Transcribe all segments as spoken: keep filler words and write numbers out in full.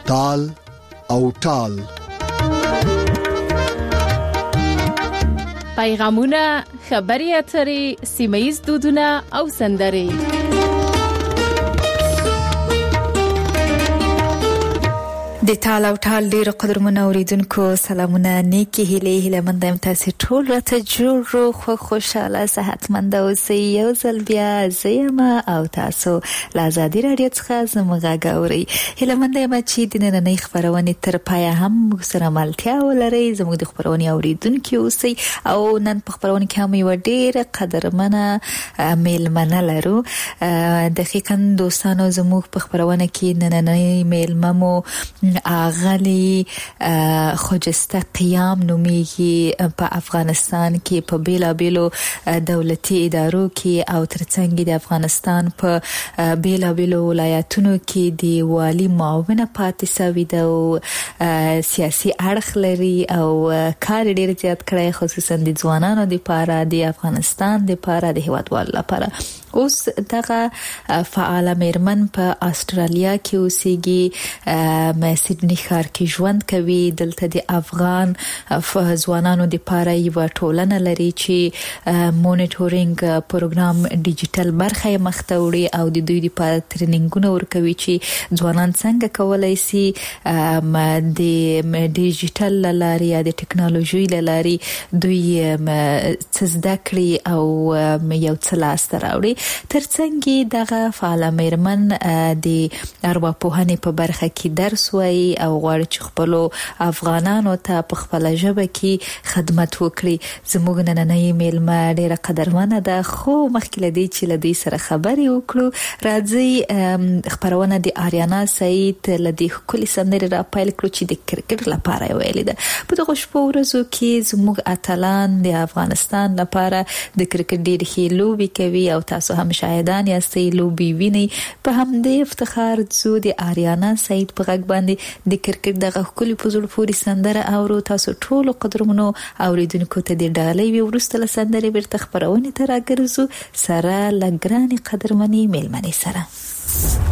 تال او ټال. پیغامونه، خبري اترې، سیمه‌ییز دودونه او سندرې. د ټال او ټال ډیرو قدرمنو اوریدونکو سلامونه، نیکی هیلې هیله مند یم تاسو ټول راته جوړ رو خو خوشاله صحتمند اوسئ. یو ځل بیا زیم او تاسو له آزادي رادیو څخه زموږ غږ اورئ. هیله مند یم چې د نننۍ خبرونې تر پایه هم موږ سره ملتیا ولرئ، زموږ د خبرونې اوریدونکي اوسئ. او نن په خبرونه کې هم یو ډیره قدرمنه میلمنه لرو. دقیقاً دوستانو زموږ په خبرونه کې نننۍ میلمه مو اغلی خجسته قیام نومیږي. په افغانستان کې په بیلا بیلو دولتي ادارو کې او ترڅنګ د افغانستان په بیلا بیلو ولایتونو کې د والی معاونه پاتې سوي ده او سیاسي اړخ لري او کار ډیر زیات کړی، خصوصا د ځوانانو لپاره، د افغانستان لپاره، د هیوادوالو لپاره. اوس دغه فعال میرمن په استرالیا کې اوسېږي، سیدنی ښار کې ژوند کوي. دلته د افغان ځوانانو لپاره یو ټولنه لري چې مونیټورینګ پروګرام ډیجیټل برخه یې مخته وړي او د دوی لپاره ټریننګونه ورکوي چې ځوانان څنګه کولای شي د ډیجیټل لارې یا د ټکنالوژي لارې دوی څه زده کړي او یو څه لاسته راوړي. ترڅنګ دغه فعال میرمن د ارواپوهنې په برخه کې درس وایي او غواړي چې خپل افغانانو ته په خپل ژبه کې خدمت وکړي. زموږ نننۍ میلمه ډیره قدرمنه ده، خو مخکې له دې چې له دې سره خبرې وکړو راځي خبرونه د آریانا سعید له دې ښکلې سندرې را پیل کړو چې د کرکټ لپاره یې ویلې ده. په دغه شپو ورځو کې زموږ اتلان د افغانستان لپاره د کرکټ ډېرې ښې لوبې کوي او تاسو هم شاهدان یاستئ لوبې وینئ. په همدې افتخار ځو د آریانا سعید په غږ باندې د کرکټ دغه ښکلې په زړه پورې سندره اورو. تاسو ټولو قدرمنو اوریدونکو ته د ډالۍ وي. وروسته له سندرې بیرته خپرونې ته راګرځو سره له ګرانې قدرمنې میلمنې سره.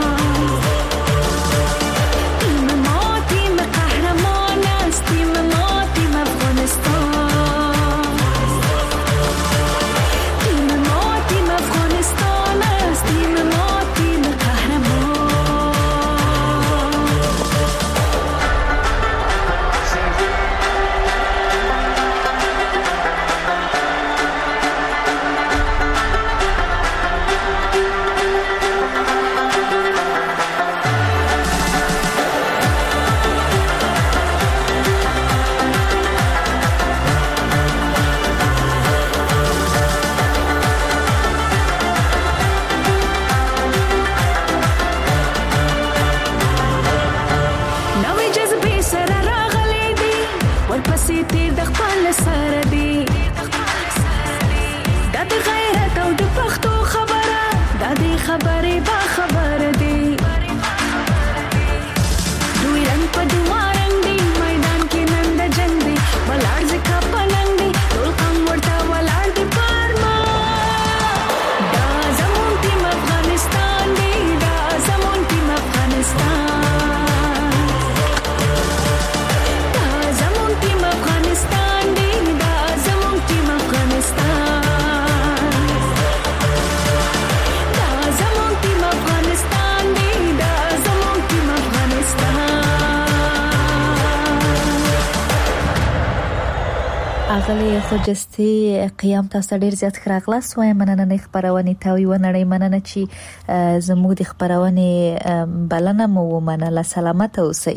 Team اغلی خوجستی قیام تاسو ډیر زیات خراغلاس وای مننه نه خبرونه تاوی و نړۍ مننه چې زموږ د خبرونه بلنه مو مننه سلامت اوسئ.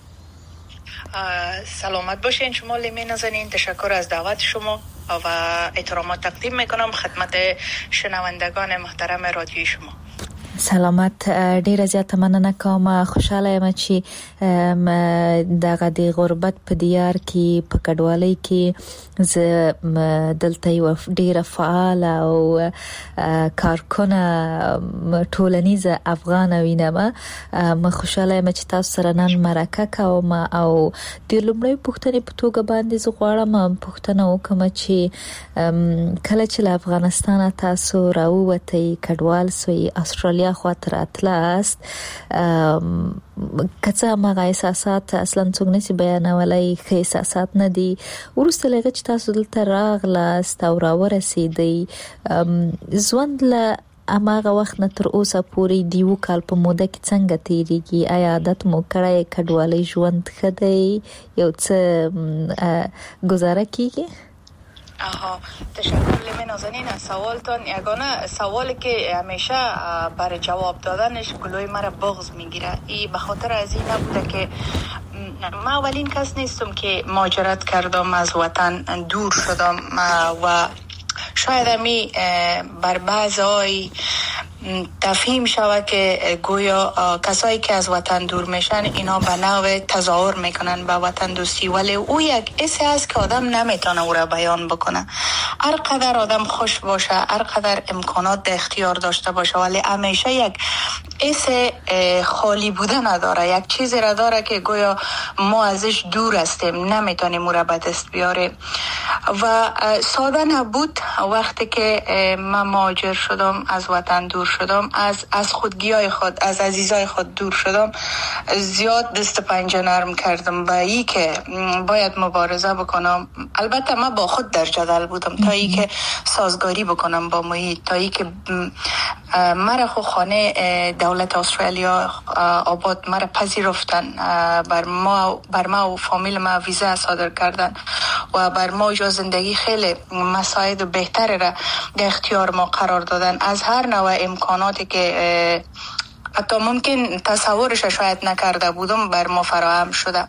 سلامت باشین شما لیمه نازنین. تشکر از دعوت شما و احترامات تقدیم میکنم خدمت شنوندگان محترم رادیوی شما. سلامت. ډیره زیاته مننه کوم. خوشاله یم چې دغه د غربت په دیار کې په کډوالۍ کې ز دلته یو ډیره فعال او کارکونه ټولنیزه افغان وینم. ما خوشاله یم چې تاسو سره نن مرکه کوم او د لومړی پوښتنې په توګه باندې زه غواړم پوښتنه وکم چې کله چې له افغانستان تاسو راووتئ کډوال سوی استرالیا خاطر اتلاست کڅه مغه احساسات اصلا څنګه نسی بیانولای خې احساسات نه دي ورسته لږ چې تاسو دلته راغلاست او راورسېدئ ژوند له اماغه وخت نه تر اوسه پورې دیو کال په موده کې څنګه تیریږي؟ آیا عادت مو کړی کډوالۍ ژوند ښه دی یو څه گزاره کیږي؟ آها تشکر لیمه نازنین. از سوالتان یگانه سوالی که همیشه برای جواب دادنش گلوی مرا بغض میگیره ای به خاطر از این نبوده که من اولین کس نیستم که مهاجرت کردم از وطن دور شدم و شاید همی بر بعضی تفهیم شود که گویا کسایی که از وطن دور میشن اینا به نوع تظاهر میکنن به وطن دوستی ولی او یک حسی است که آدم نمیتونه او را بیان بکنه. هر قدر آدم خوش باشه هر قدر امکانات در اختیار داشته باشه ولی همیشه یک حس خالی بودن نداره. یک چیزی را داره که گویا ما ازش دور هستیم نمیتونیم او را به دست بیاریم و ساده نبود وقتی که من مهاجر شدم از وطن دور شدم از از خودگیای خود از عزیزای خود دور شدم زیاد دست پنجه نرم کردم با ای که باید مبارزه بکنم. البته من با خود در جدل بودم تا ای که سازگاری بکنم با محیط تا ای که مرا خو خانه دولت استرالیا آباد مرا پذیرفتن بر ما بر ما و فامیل ما ویزا صادر کردن و بر ما جو زندگی خیلی مساعد بهتر را در اختیار ما قرار دادن. از هر نوع امکاناتی که حتی ممکن تصورش شاید نکرده بودم بر ما فراهم شده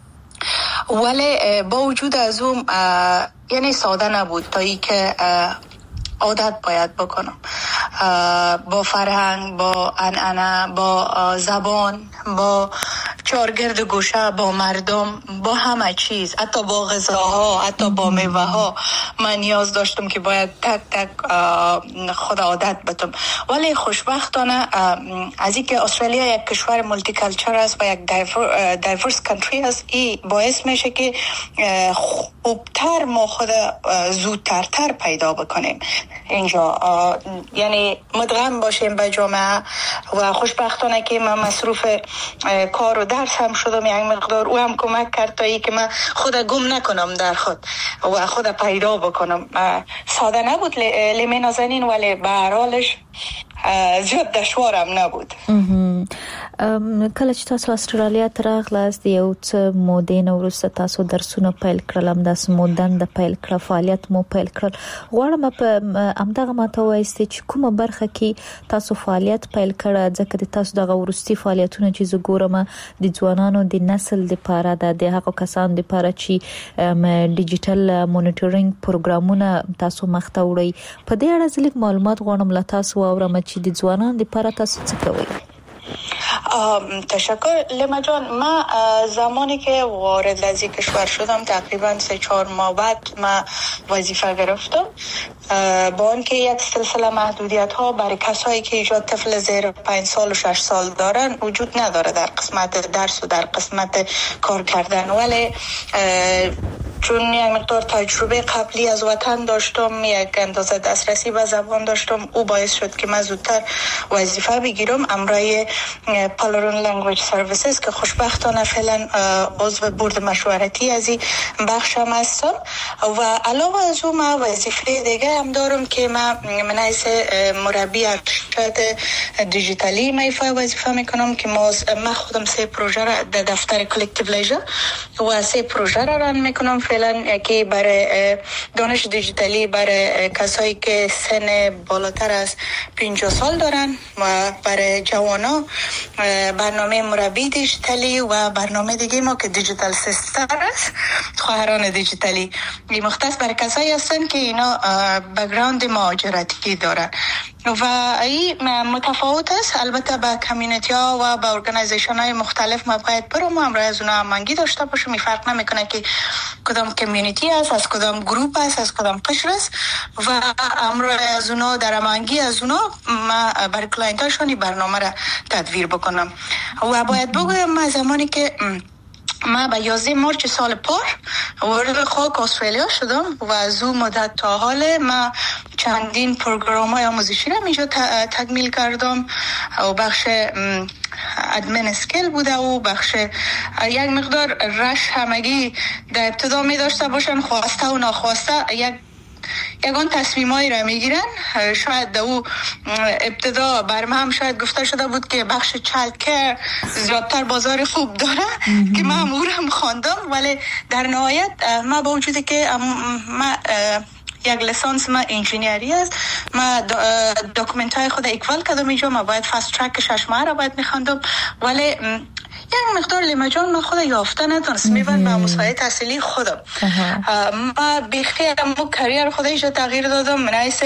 ولی با وجود از اون یعنی ساده نبود تا ای که عادت باید بکنم با فرهنگ با عنعنه با زبان با چارگرد گوشه با مردم با همه چیز حتی با غذاها حتی با میوه ها من نیاز داشتم که باید تک تک خود عادت بدم ولی خوشبختانه از اینکه استرالیا یک کشور مولتی کالچر است و یک دایورس کانتری است این باعث میشه که خوبتر ما خود زودتر تر پیدا بکنیم اینجا یعنی مدغم باشیم به جامعه و خوشبختانه که من مصروف کار و درس هم شدم یک مقدار او هم کمک کرد تا ای که من خود گم نکنم در خود و خود پیدا بکنم. ساده نبود لیمه نازنین ولی به هر حالش زیاد دشوارم نبود. کله چې تاسو استرالیا ته راغلاست یو څه مودې نه وروسته تاسو درسونه پیل کړل همداسې مو دنده پیل کړه فعالیت مو پیل کړل غواړم په همدغه ماته وایستې چې کومه برخه کې تاسو فعالیت پیل کړه ځکه د تاسو دغه وروستي فعالیتونه چې زه ګورم د ځوانانو د نسل لپاره ده د هغو کسانو لپاره چې ډیجیټل مونیټورینګ پروګرامونه تاسو مخته وړئ په دې اړه ځلګ معلومات غواړم له تاسو واورم چې د ځوانانو لپاره تاسو څه کوئ؟ تشکر لیما جان. من زمانی که وارد از این کشور شدم تقریبا سه چهار ماه بعد من وظیفه گرفتم با آنکه یک سلسله محدودیت ها برای کسایی که ایجاد طفل زیر پنج سال و شش سال دارن وجود نداره در قسمت درس و در قسمت کار کردن ولی چون یک مقدار تجربه قبلی از وطن داشتم یک اندازه دسترسی به زبان داشتم او باعث شد که من زودتر وظیفه بگیرم امرای پالرون لنگویج سرویسز که خوشبختانه فعلا عضو بورد مشورتی از این بخشم هستم و علاوه از اون من وظیفه دیگه هم دارم که من منعیس مربی ارشد دیجیتالی میفای وظیفه میکنم که من خودم سه پروژه را در دفتر کلکتیو لیژر و سه پروژه را ران میکنم فعلا یکی برای دانش دیجیتالی برای کسایی که سن بالاتر از پنجاه سال دارن و برای جوانا برنامه مربی دیجیتالی و برنامه دیگه ما که دیجیتال سیستر است، خواهران دیجیتالی. این مختص برای کسایی هستن که اینا بک‌گراند مهاجرتی دارن و این متفاوت است. البته با کمیونیتی ها و با ارگانیزیشن های مختلف ما باید برام همراه از اونا هماهنگی داشته باشیم. فرق نمیکنه که کدام کمیونیتی است، از کدام گروپ است، از کدام قشر است و همراه از اونا در هماهنگی از اونا ما برای کلاینت هاشون برنامه را تدویر بکنم. و باید بگویم ما زمانی که ما به یازده مارچ سال پار وارد خاک استرالیا شدم و از اون مدت تا حال ما چندین پروگرام های آموزشی را اینجا تکمیل کردم و بخش ادمن اسکیل بوده و بخش یک مقدار رش همگی در ابتدا می داشته باشن، خواسته و ناخواسته یک یگان تصمیمایی را میگیرن. شاید دو ابتدا برم هم شاید گفته شده بود که بخش چایلد کیر زیادتر بازار خوب داره که من هم او را هم خواندم، ولی در نهایت ما با وجودی که ما یک لیسانس ما انجینیری است، ما داکومنت های خود اکوال کردم اینجا، ما باید فاست ترک شش ماه را باید میخواندم، ولی یک مقدار لیمجان من خود یافته نتونست میبند به مسابقه تحصیلی خودم. ما بیخی امو کریر خود ایجا تغییر دادم. من حیث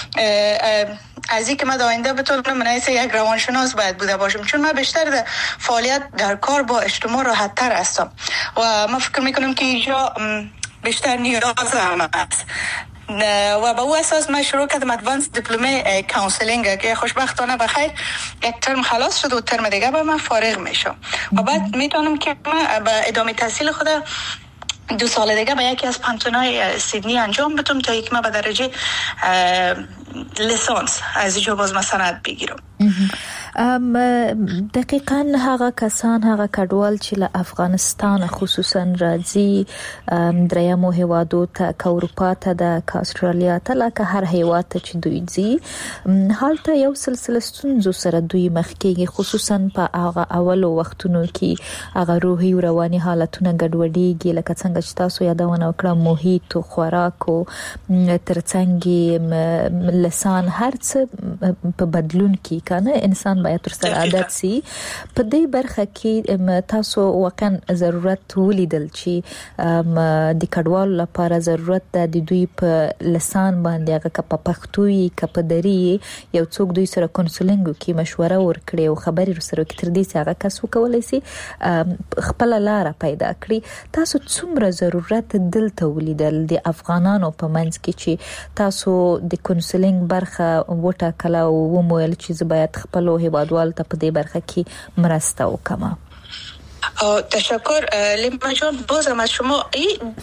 از این که من داینده بتونم من حیث یک روانشناس باید بوده باشم، چون من بیشتر در فعالیت در کار با اجتماع راحت تر هستم و من فکر میکنم که اینجا بیشتر نیاز هم است و با او اساس من شروع کردم ادوانس دیپلمه کانسلینگ که خوشبختانه بخیر یک ترم خلاص شد و ترم دیگه به من فارغ میشم و بعد میتونم که من به ادامه تحصیل خود دو سال دیگه به یکی از پانتونای سیدنی انجام بدم تا یک ما به درجه لیسانس از اینجا باز مثلا بگیرم. دقیقاً هغه کسان هغه کډوال چې له افغانستان خصوصا راځي دریمو هیوادو ته که اروپا ته ده که استرالیا ته لکه هر هیواد ته چې دوی ځي هلته یو سلسله ستونزو سره دوی مخ کېږي، خصوصا په هغه اولو وختونو کې هغه روحي او رواني حالتونه ګډوډېږي لکه څنګه چې تاسو یادونه وکړه محیط او خوراک او ترڅنګ لسان هر څه په بدلون کې کنه انسان باید تر سره عادت سي. په دې برخه کې تاسو واقعا ضرورت ولیدل چې د کډوالو لپاره ضرورت ده د دوی په لسان باندې هغه که په پښتو وي که په دري یو څوک دوی سره کونسلینګ وکړي، مشوره ورکړي او خبرې سره وکړي تر دې چې هغه کس وکولای سي خپل لاره پیدا کړي. تاسو څومره ضرورت دلته ولیدل د افغانانو په منځ کې چې تاسو د کونسلینګ برخه وټاکله او ومویل چې زه باید خپل هیوادوال ته په دې برخه کې مرسته وکړم؟ تشکر لیما جان. بازم از شما این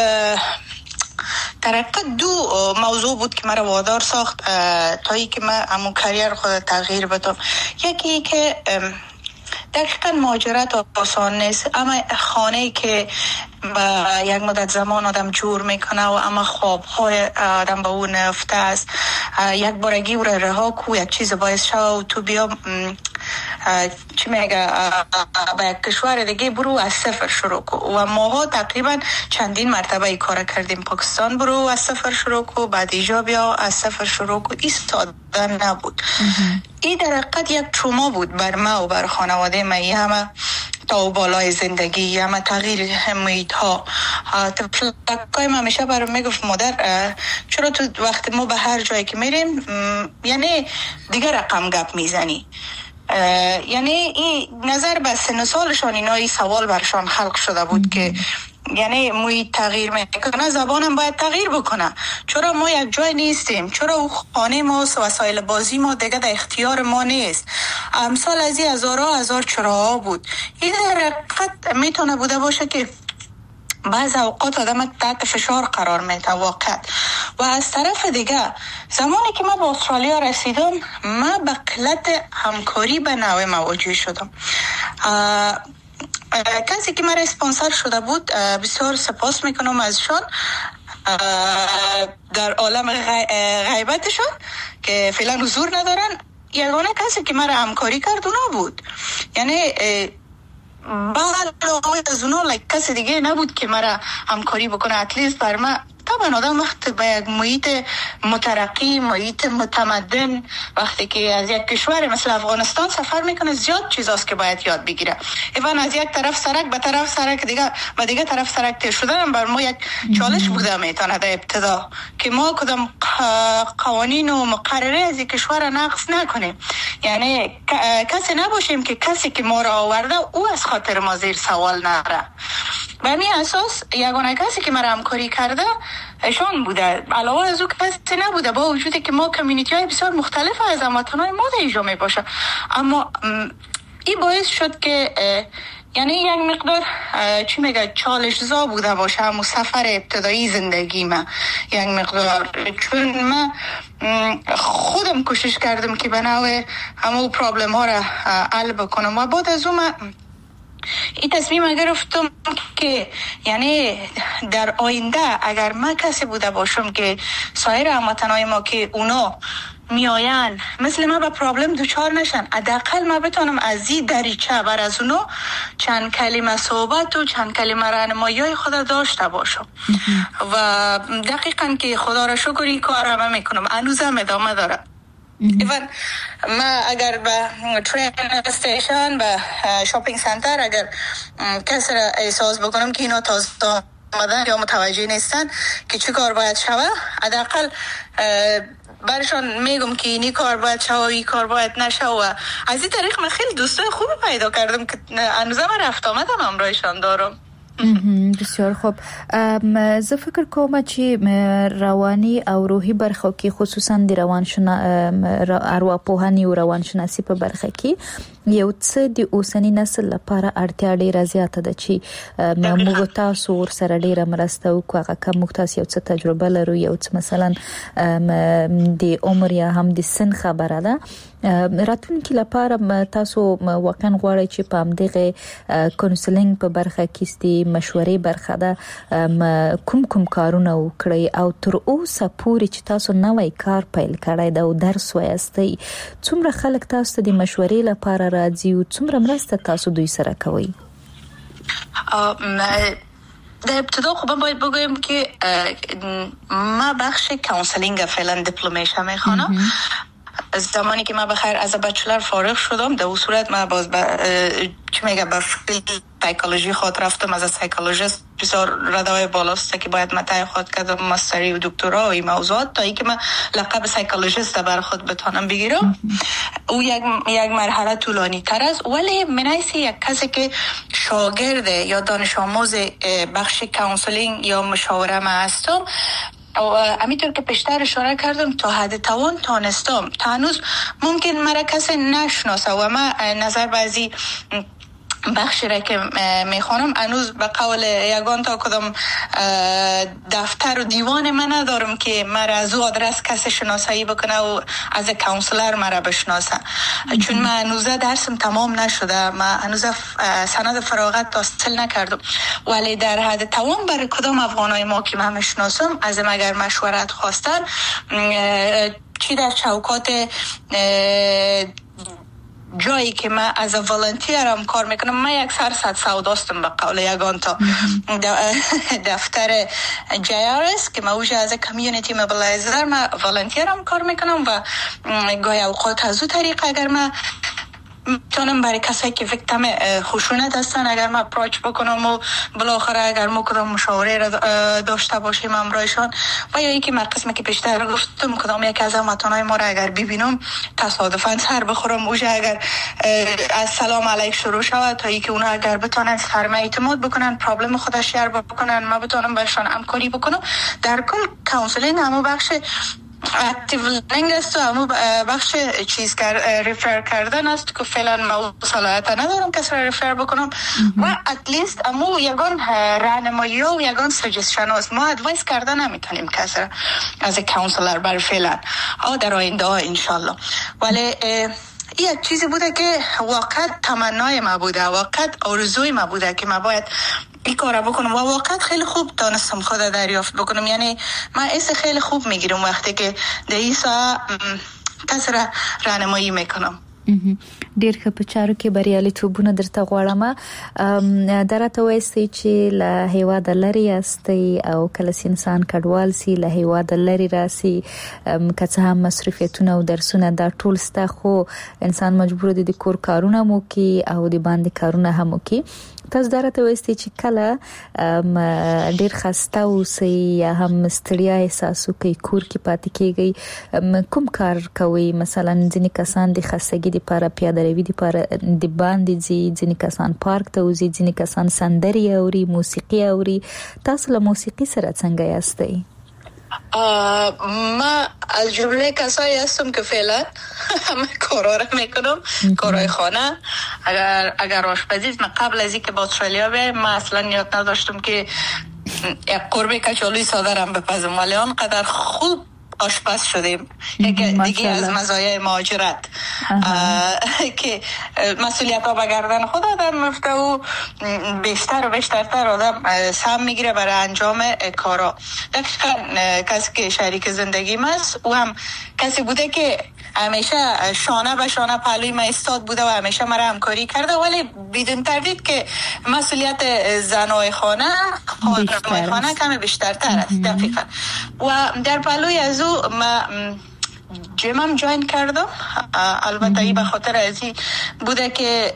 در حقیقت دو موضوع بود که مرا وادار ساخت تا ای که من امون کریر خود تغییر بدم. یکی که دقیقا مهاجرت آسان نیست، اما خانه‌ای که با یک مدت زمان آدم جور میکنه و اما خوابهای آدم با اون نفته است، یک بارگی او را رها کو یک چیز باعث شو و تو بیا چی میگه با یک کشور دیگه برو از صفر شروع کو. و ماها تقریبا چندین مرتبه ای کار کردیم. پاکستان برو از صفر شروع کو، بعد ایجا بیا از صفر شروع کو. این ساده نبود. این در حقیقت یک تروما بود بر ما و بر خانواده ما. همه تا و بالای زندگی، همه تغییر محیط ها. تفلکای ما همیشه برام میگفت مادر چرا تو وقت ما به هر جایی که میریم یعنی دیگه رقم گپ میزنی، یعنی این نظر به سن سالشان اینا این سوال برشان خلق شده بود که یعنی محیط تغییر میکنه، زبانم باید تغییر بکنه، چرا ما یک جای نیستیم، چرا او خانه ما و وسایل بازی ما دیگه در اختیار ما نیست. امثال از این هزارها هزار چراها بود. این در حقیقت میتونه بوده باشه که بعض اوقات آدم تحت فشار قرار میده واقعا. و از طرف دیگه زمانی که من به استرالیا رسیدم من به قلت همکاری به نوع مواجه شدم. کسی که من اسپانسر شده بود بسیار سپاس میکنم ازشان در عالم غیبتشان که فعلا حضور ندارن. یگانه کسی که من همکاری کرد اونا بود. یعنی بعد از اونا کسی دیگه نبود که مرا همکاری بکنه. اتلیست بر من طبعا آدم وقت به یک محیط مترقی، محیط متمدن، وقتی که از یک کشور مثل افغانستان سفر میکنه زیاد چیزاست که باید یاد بگیره. ایوان از یک طرف سرک به طرف سرک دیگه و دیگه طرف سرک تیر شدن بر ما یک چالش بوده میتونه در ابتدا که ما کدام قوانین و مقرره از یک کشور نقض نکنیم. یعنی کسی نباشیم که کسی که ما را آورده او از خاطر ما زیر سوال نره. به همین اساس یگانه کسی که مرا همکاری کرده ایشان بوده. علاوه از او کسی نبوده، با وجودی که ما کمیونیتی های بسیار مختلف از هموطنان ما در اینجا می باشه. اما این باعث شد که یعنی یک مقدار چی میگه چالش زا بوده باشه همون سفر ابتدایی زندگی من یک مقدار، چون من خودم کوشش کردم که به نوع همون پرابلم ها را حل بکنم و بعد از اون من این تصمیم گرفتم که یعنی در آینده اگر من کسی بوده باشم که سایر هموطنای ما که اونا میاین مثل ما با پرابلم دوچار نشن، حداقل ما بتونم از این دریچه بر از اونا چند کلمه صحبت و چند کلمه راهنمایی خود داشته باشم. و دقیقاً که خدا را شکر این کار را میکنم، هنوزم ادامه داره. ایوان ما اگر به ترین استیشن به شاپینگ سنتر اگر کسی را احساس بکنم که اینا تازه آمدن یا متوجه نیستن که چه کار باید شوه، حداقل برشان میگم که اینی کار باید شوه و این کار باید نشوه. و از این طریق من خیلی دوستای خوبی پیدا کردم که هنوزم رفت آمدم همراهشان دارم. بسیار خوب. زه فکر کوم چې رواني او روحي برخه کې خصوصا د روان شنه ارواپوهنې او روان شناسي په برخه کې یو څه د اوسنی نسل لپاره اړتیا ډیره زیاته ده چې موږ تاسو ور سره ډیره مرسته وکړو. هغه کوم موږ تاسو یو څه تجربه لرو، یو څه مثلا د عمر یا هم د سن خبره ده، راتلونکي لپاره تاسو واقعا غواړئ چې په همدغه کونسلینګ په برخه کې ستې مشورې برخه ده کوم کوم کارونه وکړئ او تر اوسه پورې چې تاسو نوې کار پیل کړئ دا او درس وایستئ، څومره خلک تاسو د مشورې لپاره راځي او څومره مرسته تاسو دوی سره کوئ؟ در ابتدا خب من باید بگویم که ما بخش کانسلینگ فعلا دیپلمش هم میخوانم. زمانی که من بخیر از بچلر فارغ شدم در اون صورت من باز با چی میگه با سایکولوژی خود رفتم، از سایکولوژیست بسیار ردای بالاست که باید متای خود کردم ماستری و دکترا و این موضوعات تا ای که من لقب سایکولوژیست بر خود بتانم بگیرم. او یک یک مرحله طولانی تر است، ولی منایسی یک کسی که شاگرد یا دانش آموز بخش کانسلینگ یا مشاوره ما هستم و همینطور که پیشتر اشاره کردم تا حد توان تانستم تا هنوز ممکن مرا کسی نشناسه و من نظر بعضی بخشی را که میخوانم هنوز به قول یگان تا کدام دفتر و دیوان من ندارم که مرا از او آدرس کسی شناسایی بکنه و از کانسلر مرا بشناسه، چون من هنوز درسم تمام نشده، من هنوز سند فراغت حاصل نکردم. ولی در حد توان برای کدام افغانای ما که من میشناسم از اگر مشورت خواستن چی در چوکات جایی که من از والنتیرم کار میکنم، من یک سر صد سوداستم به قول یگان تا دفتر جی آر اس که من اوجه از کمیونیتی موبیلایزر من والنتیرم کار میکنم و گاهی اوقات از او طریق اگر من میتونم برای کسایی که ویکتیم خشونت هستن اگر من اپروچ بکنم و بالاخره اگر ما کدام مشاوره را داشته باشیم همراهشان، و یا اینکه من قسمی که پیشتر گفتم کدام یک از هموطنای ما را اگر ببینم تصادفاً سر بخورم اوجه اگر از سلام علیک شروع شود تا اینکه اونا اگر بتونن سرمه اعتماد بکنن پرابلم خودش شیر بکنن ما بتونم برشان همکاری بکنم. در کل کانسلینگ همو بخش اکتیو لرنینگ است و همو بخش چیز کر ریفر کردن است که فعلا ما صلاحیت ندارم کسی را ریفر بکنم و اتلیست همو یگان راهنمایی و یگان سجستشن است، ما ادوایس کردن نمیتونیم کسی را از کانسلر بر فعلا آ در آینده ها انشالله. ولی این یک چیزی بوده که واقعا تمنای ما بوده، واقعا آرزوی ما بوده که ما باید این کار بکنم و واقعا خیلی خوب دانستم خود دریافت بکنم. یعنی من ایسه خیلی خوب میگیرم وقتی که در این ساعت کسی را راهنمایی میکنم. ډیر ښه په چارو کې بریالیتوبونه درته غواړم. درته وایي چې له هیواد لري استي او کله انسان کډوال سي له هیواد لري راسي که څه هم مصرفیتونه او درسونه دا ټول ستا خو انسان مجبور دي د کور کارونه مو کوي او د باندې کارونه هم کوي. تاسو درته وایي چې کله ډیر خسته اوسئ یا هم ستړیا احساس کوي کور کې پاتې کیږي کوم کار کوي؟ مثلا ځینې کسان د خستګي لپاره پیاده روي لپاره د باندې ځي، ځینې کسان پارک ته وځي، ځینې کسان سندري اوري، موسیقي اوري. تاسو له موسیقي سره څنګه یاستئ؟ ما از جمله کسایی هستم که فعلا همه کارا را میکنم، کارهای خانه. اگر اگر آشپزی، من قبل از اینکه با استرالیا بیایم ما اصلا نیت نداشتم که یک قرمه کچالوی ساده را بپزم، ولی آنقدر خوب آشپز شدیم. یک دیگه از مزایای مهاجرت که مسئولیت ها به گردن خود آدم میفته و بیشتر و بیشترتر آدم سهم میگیره برای انجام کارا. دقیقا کسی که شریک زندگیم است او هم کسی بوده که همیشه شانه به شانه پهلوی ما ایستاد بوده و همیشه مرا همکاری کرده، ولی بدون تردید که مسئولیت زنای خانه خانم خانه کمی بیشترتر است. دقیقا. و در پهلوی از او ما جیمم جوین کردم. البته ای به خاطر از این بوده که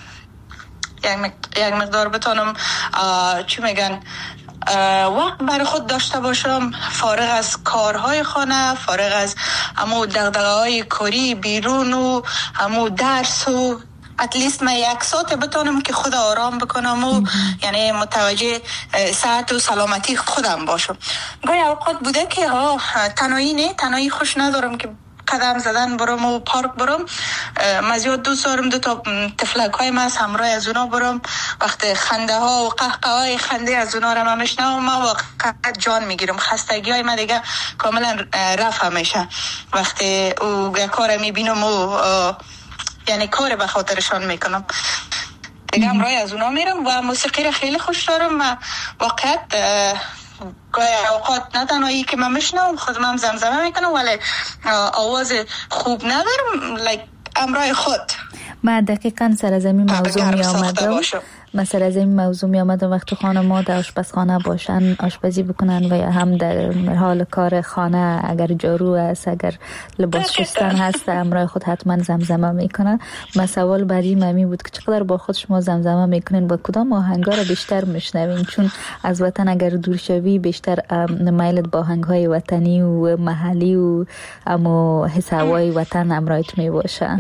یک مقدار بتونم چی میگن وقت برای خود داشته باشم، فارغ از کارهای خانه، فارغ از همو دغدغه‌های کاری بیرون و همو درس و اتلیست من یک ساعت بتونم که خود آرام بکنم و یعنی متوجه صحت و سلامتی خودم باشم. گاهی اوقات بوده که ها تنهایی نه، تنهایی خوش ندارم که قدم زدن برم و پارک برم. من زیاد دوست دارم دو تا تفلک های من همراه از اونا برم. وقت خنده ها و قهقه های خنده از اونا رو من میشنوم، من واقعا جان میگیرم. خستگی های من دیگه کاملا رفع میشه وقتی او کار میبینم و یعنی کار به خاطرشان میکنم. دیگه همراه از اونا میرم و موسیقی رو خیلی خوش دارم. من واقعا گاهی اوقات نه تنهایی که من میشنم خودم هم زمزمه میکنم، ولی آواز خوب ندارم لایک امرای خود. من دقیقاً سر از این موضوع می آمدم من سر از این موضوع می آمدم وقتی خانم‌ها در آشپزخانه باشن، آشپزی بکنن و یا هم در حال کار خانه، اگر جارو است، اگر لباس شستن هست، امرای خود حتما زمزمه میکنن. من سوال بعدی ممی بود که چقدر با خود شما زمزمه میکنین، با کدام آهنگا رو بیشتر میشنوین؟ چون از وطن اگر دور شوی بیشتر میلت با آهنگ‌های وطنی و محلی و اما حس هوای وطن امرایت می باشه.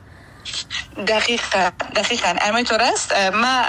دقیقا دقیقا همینطور است. ما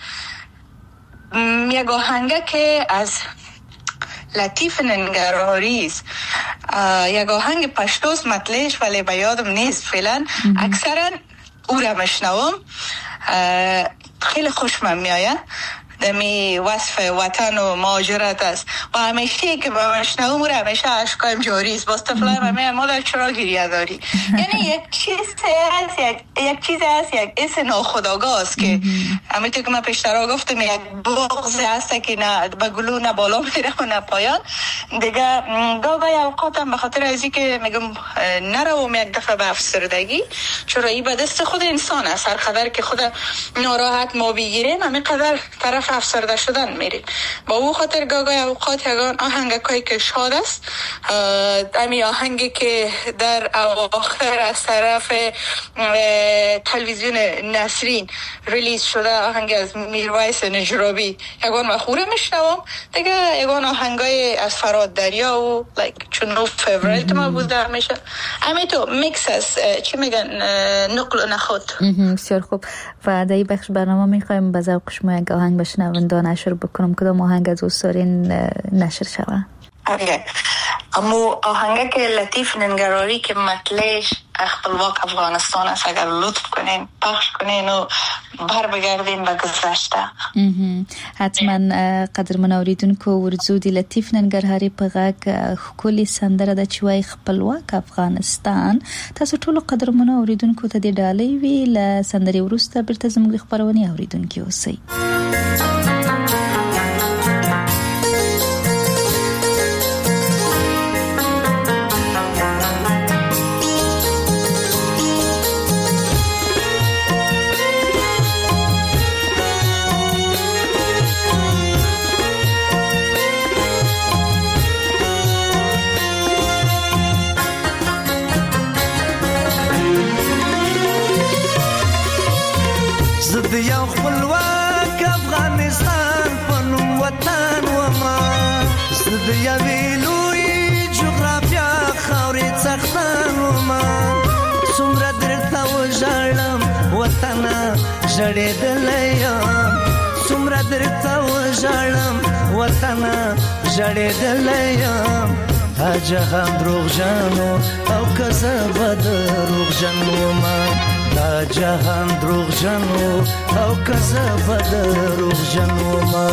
یک آهنگه که از لطیف ننگرهاری است، یک آهنگ پشتوست مطلعش ولی به یادم نیست فعلا. اکثرا او را مشنوم، خیلی خوشم میآید. دمی وصف وطن و مهاجرت است و همیشه که با مشنوم رو همیشه اشکایم جاری است. باز طفلای من میگن مادر چرا گریه داری؟ یعنی یک چیز هست، یک یک چیز هست، یک حس ناخودآگاه است که همونطور که من پیشتر گفتم یک بغض هست که نه به گلو نه بالا میره و نه پایان. دیگه گاهی اوقاتم به خاطر ازی که میگم نروم یک دفعه به افسردگی، چرا این به دست خود انسان است. هر قدر که خود ناراحت ما بگیریم همین قدر طرف افسرده شدن میریم. با او خاطر گاگای اوقات یگان آهنگایی که شاد است، امی آهنگی که در اواخر از طرف تلویزیون نسرین ریلیز شده، آهنگ از میرویس نجرابی، یگان مخوره میشنوم. دیگه یگان آهنگای از فراد دریا و لایک چون فیوریت ما بوده همیشه. امی تو میکس است، چی میگن، نقل و نخود. بسیار خوب. و در این بخش برنامه میخوایم به ذوق شما یک آهنگ بشنونده نشر بکنم. کدام آهنگ از دوستارین نشر شود؟ اوکی. امو آهنگه که لطیف ننگراری که مطلعش خپلواک افغانستان است، اگر لطف کنین پخش کنین و بر بگردین به گذشته. حتما. قدرمن اوریدونکو ورزو دی لطیف ننگرهاری په غږ ښکلې سندره ده چې وایي خپلواک افغانستان. تاسو ټول قدرمن اوریدونکو ته د ډالۍ وی له سندرې وروسته بیرته زموږ خبرونه اوریدونکي اوسئ. یوې لوی جغرافیا خاورې څښتن ومه څومره درته وژاړم وطنه ژړېدلی یم څومره درته وژاړم وطنه ژړېدلی یم دا جهان دروغجن او که زه به دروغجن ومه دا جهان دروغجن او که زه به دروغجن ومه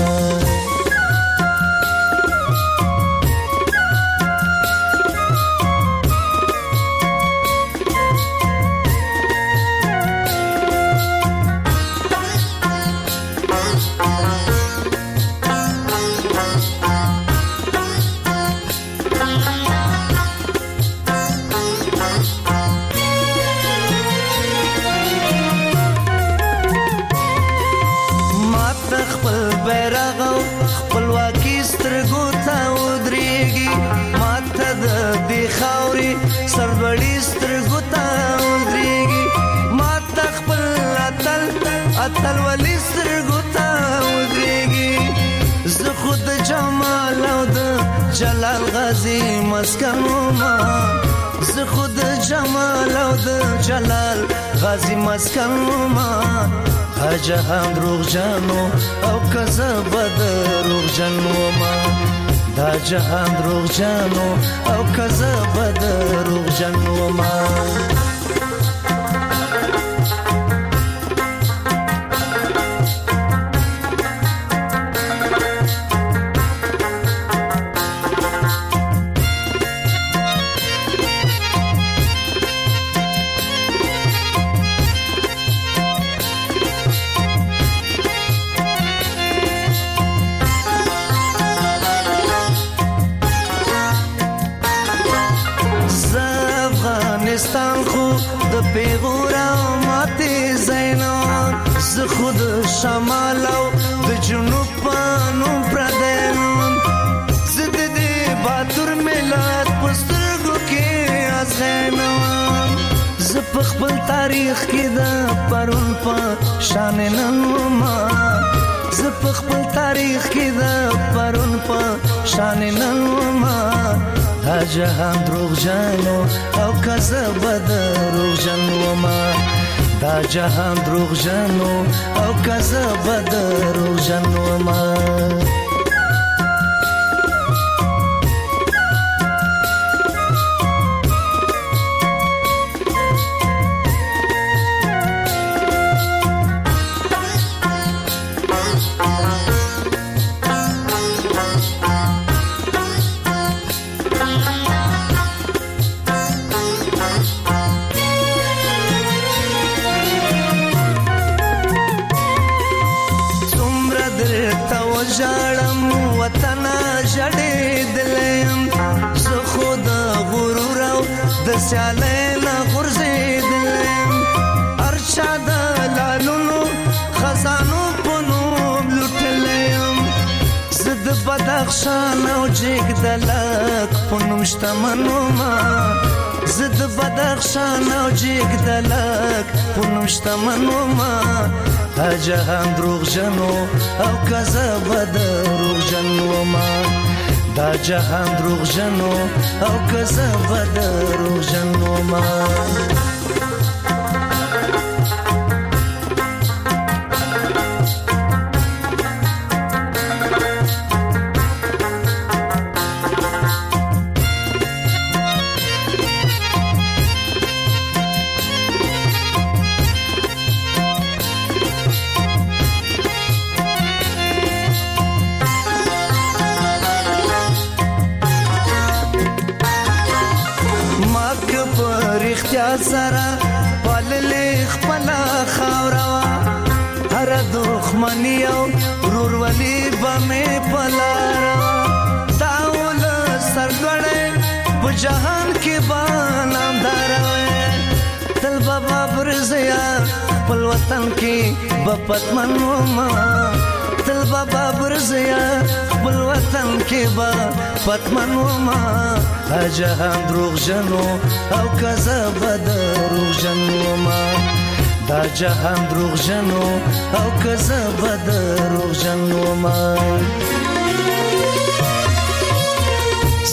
سربړی سترګو ته ودرېږي ما ته خپل اتل اتل ولې سترګو ته ودرېږي زه خو د جمال او د جلال غازي مسکن ومه زه خو د جمال او د جلال غازي مسکن ومه دا جهان دروغجن او که زه به دروغجن ومه دا جهان دروغجن او که زه به دروغجن ومه افغانستان خو د پیغور او ماتې زینان زه خو د شمال او د جنوب په نوم پردی نوم زه د دې باتور ملت په سترګو کې ازغینوم زه په خپل تاریخ کې د پرون په شان نن ومه زه په خپل تاریخ کې د پرون په شان نن ومه دا جهان دروغجن او که زه به دروغجن ومه دا جهان دروغجن او که زه به دروغجن ومه ژړم وطنه ژړېدلی یم زه خو د غرور او د سیالۍ نه غورځېدلی یم هر چا د لالونو خزانو په نوم لوټلی یم زه د بدخشان او جګدلک په نوم شتمن ومه زه د بدخشان او جګدلک په نوم شتمن ومه دا جهان دروغجن او که زه به دروغجن ومه دا جهان دروغجن او که زه به دروغجن ومه سره پاللې خپله خاوره وه هره دښمني او ورورولي به مې په لاره وه دا ولس سرلوړی په جهان کې به نامداره وی تل به بابر زیا خپل وطن کې به پتمن ومه تل به بابر زیا خپل وطن کې به پتمن ومه دا جهان دروغجن او که زه به دروغجن ومه دا جهان دروغجن او که زه به دروغجن ومه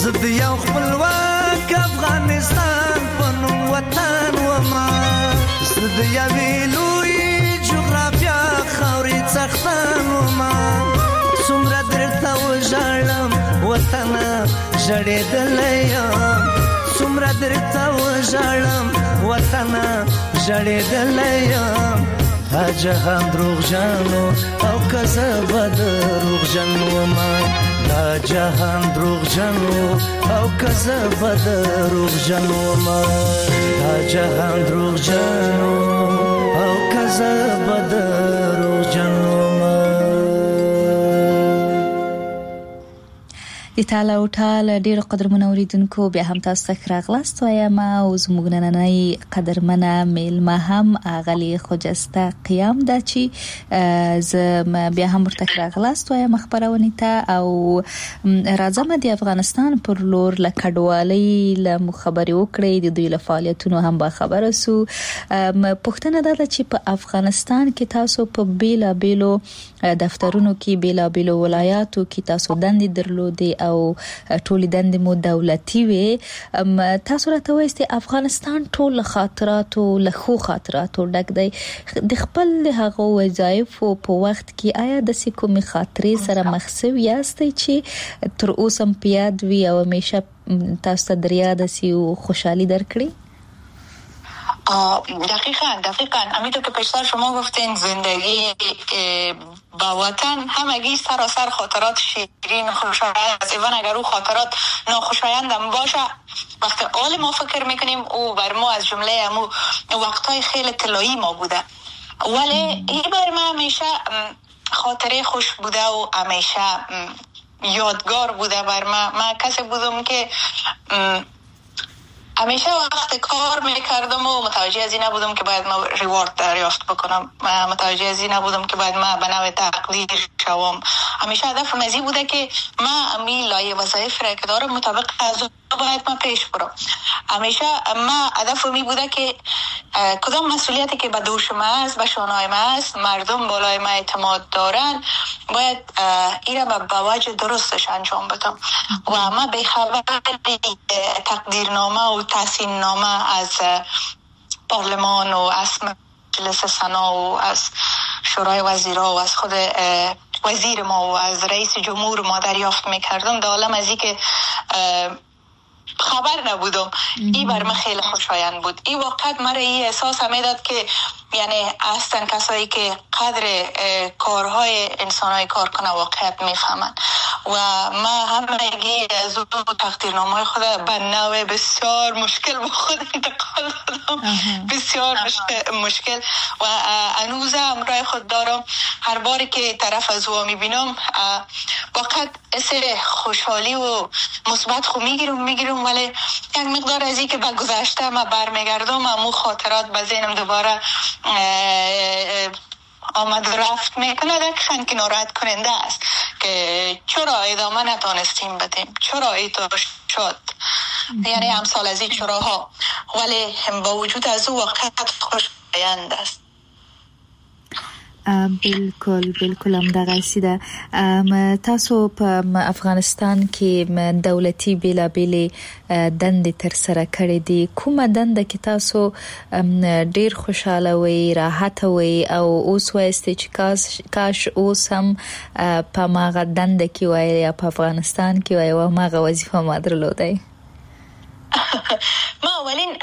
زد یو خپلواک افغانستان پنوم وطن وما زد یوی لوی جغرافیا خاوری څښتن وما څومره درته وژاړم وطنه ژړېدلی یم څومره درته وژاړم وطنه ژړېدلی یم دا جهان دروغجن او که زه به دروغجن ومه دا جهان دروغجن او که زه به دروغجن ومه دا جهان دروغجن او که زه به دروغجن ومه. د تعالی او تعالی ډیر قدرمنو اوریدونکو بیا هم تاسو ته راغلاست وایم او زموږ نننۍ قدرمنه میلمه هم اغلی خجسته قیام ده چې زه بیا هم ورته راغلاست وایم خبرونه ته او راځم د افغانستان پر لور له کډوالۍ له مخبري وکړې د دوی له فعالیتونو هم با خبره سو. پښتنه ده چې په افغانستان کې تاسو په بیلا بیلو دفترونو کې بیلا بیلو ولایاتو کې تاسو دندې درلودې او ټول دندې مو دولتي وي. تاسو راته وایئ افغانستان ټول خاطراتو له خو خاطراتو ډک دی. د خپل هغه وظایف په وخت کې آیا د کومې خاطرې سره مخ شوي یاستئ چې تر اوسه په یاد وي او همیشه تاسو ته در یاد شي او خوشحالي درکړي؟ دقیقاً دقیقاً همینطور که پیشتر شما گفتین زندگی با وطن همگی سراسر خاطرات شیرین خوشایند است. ایوان اگر او خاطرات ناخوشایند هم باشه وقتی آل ما فکر میکنیم او بر ما از جمله امو وقتهای خیلی طلایی ما بوده ولی این بر ما همیشه خاطره خوش بوده و همیشه یادگار بوده بر ما. من کسی بودم که همیشه وقت کار میکردم و متوجه از این نبودم که باید ما ریوارد دریافت بکنم، متوجه از این نبودم که باید ما به نوع تقدیر شوم. همیشه هدفم از این بوده که ما امی لایه وظایف را که دارم مطابق از باید ما پیش برم. همیشه ما هدفم این بوده که کدام مسئولیتی که به دوش ما است، به شانه‌های ما است، مردم بالای ما اعتماد دارن، باید این را به وجه درستش انجام بدم و ما به خبر تقدیرنامه و تحسین نامه از پارلمان و از مجلس سنا و از شورای وزیرا و از خود وزیر ما و از رئیس جمهور ما دریافت میکردم. در عالم از این که خبر نبودم این بر من خیلی خوشایند بود. این وقت مرا این احساس میداد که یعنی هستن کسایی که قدر کارهای انسانهای کار کنه واقعیت میفهمن و ما همگی از اون تقدیرنامه خود به نوع بسیار مشکل به خود انتقال دادم. بسیار مشکل و هنوز همراه خود دارم. هر باری که طرف از او میبینم واقعا احساس خوشحالی و مثبت خو میگیرم میگیرم ولی یک مقدار از این که به گذشته ما برمیگردم امو خاطرات به ذهنم دوباره آمد رفت میکنه. دقیقاً که ناراحت کننده است که چرا ادامه نتانستیم بدیم، چرا ایتا شد، یعنی امثال از این چراها، ولی با وجود از او وقت خوشایند است. بالکل بالکل هم دغه سیده. تاسو په افغانستان کې دولتي بیلا بیلې دندې تر سره کړې دي. کومه دنده کې تاسو ډیر خوشاله وي، راحت وي او اوس وایسته چې کاش کاش اوس هم په ماغه دنده کې وای یا په افغانستان کې وای او ماغه وظیفه ما درلودای؟ ما اولین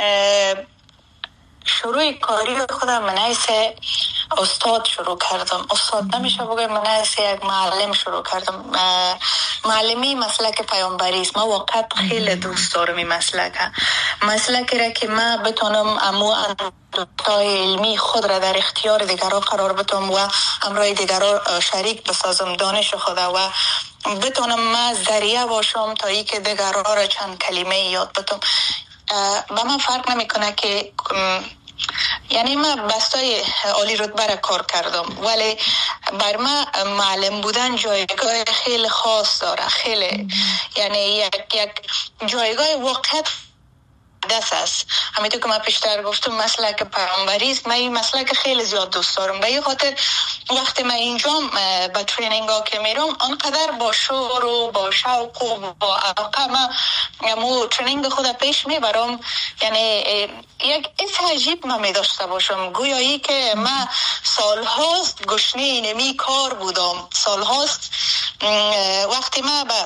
شروع کاری خودم من حیث استاد شروع کردم. استاد نمیشه بگم، من حیث یک معلم شروع کردم. معلمی مسلک پیامبری است. ما واقعا خیلی دوست دارم این مسلک. مسلکی را که ما بتونم امو اندوتای علمی خود را در اختیار دیگران قرار بدم و امرای دیگران شریک بسازم دانش خود و بتونم ما ذریعه باشم تا ای که دیگران را چند کلمه یاد بدم. با من فرق نمیکنه که یعنی من بستای عالی رتبه را کار کردم ولی بر من معلم بودن جایگاه خیلی خاص داره. خیلی یعنی یک یک جایگاه واقعیت مقدس است. همینطور که من پیشتر گفتم مسلک پیامبری است. من این مسلک خیلی زیاد دوست دارم. به این خاطر وقتی من اینجا به ترینینگ ها که میرم آنقدر با شور و با شوق و با علاقه من مو ترینینگ خود پیش میبرم. یعنی یک حس عجیب من میداشته باشم، گویایی که من سالهاست گشنه اینمی کار بودم. سالهاست وقتی من به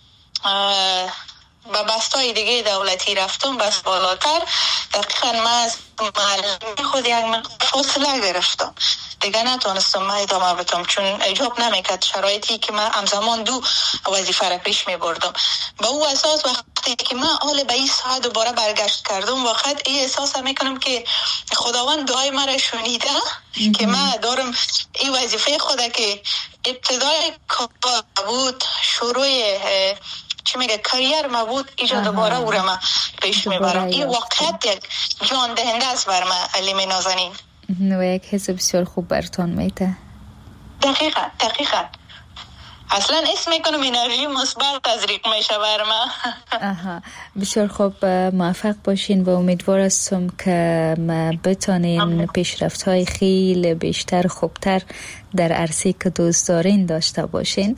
به بستای دیگه دولتی رفتم بس بالاتر، دقیقا من از معلمی خود یک فاصله گرفتم دیگه، نتونستم من ادامه بدم چون اجاب نمیکرد شرایطی که من همزمان دو وظیفه را پیش می بردم. به او اساس وقتی که من حال به این ساعت دوباره برگشت کردم وقت این احساس میکنم که خداوند دعای من را شنیده که من دارم این وظیفه خود که ابتدای کار بود، شروع چی میگه کریر ما بود، ایجا دوباره او را من پیش میبرم. این واقعیت یک جان دهنده است بر من علیم نازنین و یک حس بسیار خوب برتون میده. دقیقا دقیقا اصلا اسم میکنم انرژی مثبت تزریق میشه بر من. آها بسیار خوب، موفق باشین و امیدوار هستم که بتانین پیشرفت های خیلی بیشتر خوبتر در عرصه که دوست دارین داشته باشین.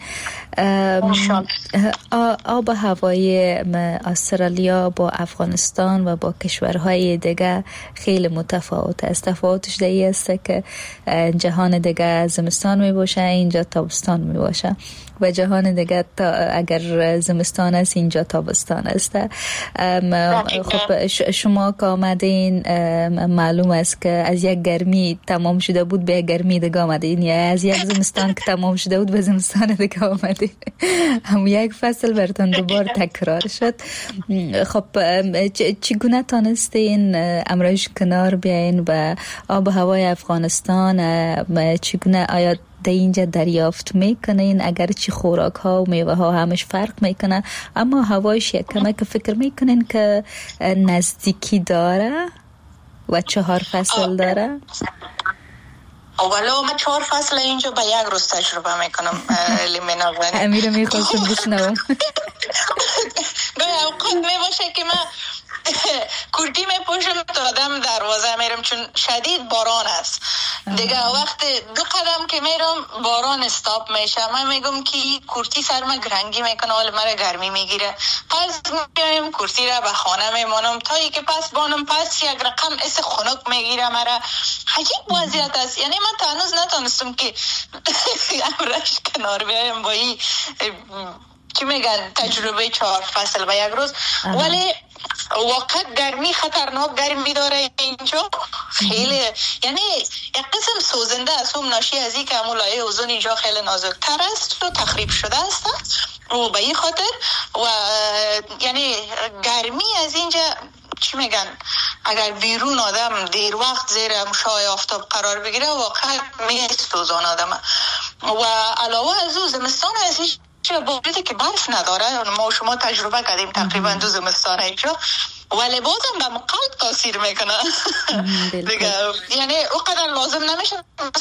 آب و هوای استرالیا با افغانستان و با کشورهای دیگه خیلی متفاوت است. تفاوتش در این است که جهان دیگه زمستان می باشه، اینجا تابستان می باشه و جهان دیگه تا اگر زمستان است اینجا تابستان است. خب شما که آمدین معلوم است که از یک گرمی تمام شده بود به یک گرمی دیگه آمدین، یا از یک زمستان که تمام شده بود به زمستان دیگه آمدین. هم یک فصل براتون دوبار تکرار شد. خب چگونه تانستین امروز کنار بیاین و آب و هوای افغانستان چگونه آیا در اینجا دریافت میکنین؟ اگر چی خوراک ها و میوه ها همش فرق میکنه اما هوایش یک کمه که فکر میکنین که نزدیکی داره و چهار فصل داره؟ اولا من چهار فصل اینجا به یک روز تجربه میکنم. لیمنا بانی امیر میخواستم بشنوم. گاهی اوقات میباشه که من کردی میپوشم تا آدم دروازه میرم چون شدید باران است دیگه. وقت دو قدم که میرم باران استاپ میشه، من میگم که کورتی سر من گرنگی میکنه، حال مرا گرمی میگیره، پس میایم کورتی را به خانه میمانم تا ای که پس بانم پس یک رقم اس خنک میگیره مرا. عجیب وضعیت است. یعنی من تا هنوز نتونستم که امرش کنار بیایم با این چی میگن تجربه چهار فصل و یک روز. ولی واقعا گرمی خطرناک گرمی داره اینجا خیلی، یعنی یک قسم سوزنده است. هم ناشی از این که همون لایه اوزون اینجا خیلی نازکتر است و تخریب شده است و به این خاطر و یعنی گرمی از اینجا چی میگن اگر بیرون آدم دیر وقت زیر مشعاع آفتاب قرار بگیره واقعا میسوزان آدم. و علاوه از او زمستان از این چه باید که برف نداره، ما شما تجربه کردیم تقریبا دو زمستان اینجا، ولی بازم به قلب تاثیر میکنه دیگه. یعنی اونقدر لازم نمیشه.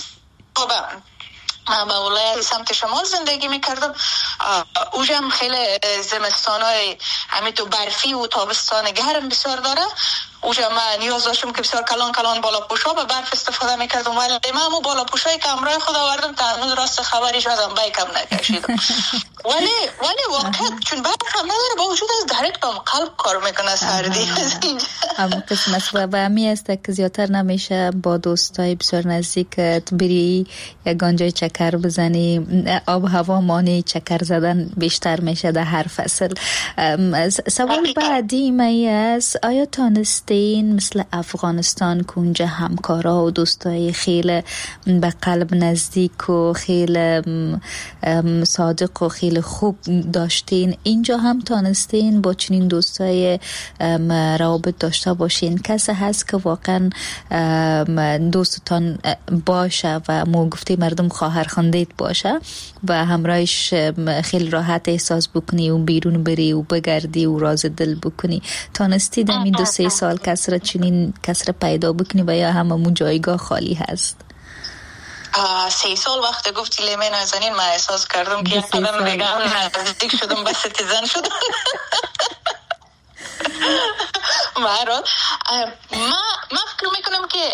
من به ولایت سمت شمال زندگی میکردم، اوجا هم خیلی زمستان های همین تو برفی و تابستان گرم بسیار داره. اوجا من نیاز داشتم که بسیار کلان کلان بالا پوشا به برف استفاده میکردم، ولی من همون بالا پوشایی که امرای خود آوردم تا هنوز راست خبریش ازم بیکم نکشیدم. ولی ولی واقعا چون برف هم نداره با وجود از درکت هم قلب کار میکنه سردی از اینجا. همون قسم است و همی است که زیادتر نمیشه با دوستای بسیار نزدیکت بری یک گنجای چکر بزنی. آب هوا مانع چکر زدن بیشتر میشه در هر فصل. سوال بعدی می است آیا تانستین مثل افغانستان که اونجا همکارا و دوستای خیلی به قلب نزدیک و خیلی صادق و خیلی خوب داشتین، اینجا هم تانستین با چنین دوستای روابط داشته باشین؟ کسی هست که واقعا دوستتان باشه و مو گفتی مردم خواهر خواندیت باشه و همراهش خیلی راحت احساس بکنی و بیرون بری و بگردی و راز دل بکنی؟ تانستی در این دو سه سال کسر چنین کسر پیدا بکنی و یا هممون جایگاه خالی هست؟ سه سال وقت گفتی لیمه نازنین من احساس کردم که یک قدم بگم نزدیک شدم به سیتیزن شدم. برات ما ما فکر میکنم که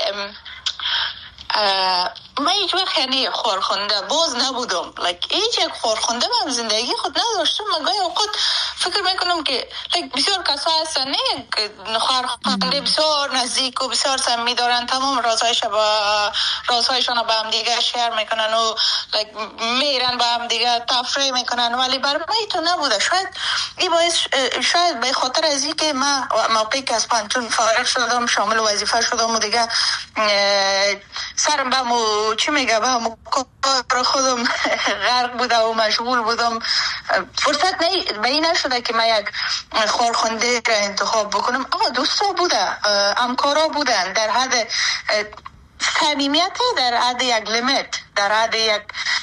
من هیچ وقت یعنی خورخونده باز نبودم، لایک هیچ یک خورخونده من زندگی خود نداشتم. من گاهی اوقات فکر میکنم که لایک بسیار کسا هستن نه خورخونده بسیار نزدیک و بسیار صمیمی دارن، تمام رازهایش با رازهایشون با هم دیگه شیر میکنن و لایک میرن با هم دیگه تفریح میکنن، ولی برای من تو نبوده. شاید این باعث شاید به خاطر از اینکه من موقعی که از پانتون فارغ شدم شامل وظیفه شدم و دیگه سرم به مو چی میگه به مو کار خودم غرق بوده و مشغول بودم، فرصت نه به این نشده که من یک خورخنده را انتخاب بکنم. اما دوستا بوده، همکارا بودن در حد صمیمیت، در حد یک لیمیت، در حد یک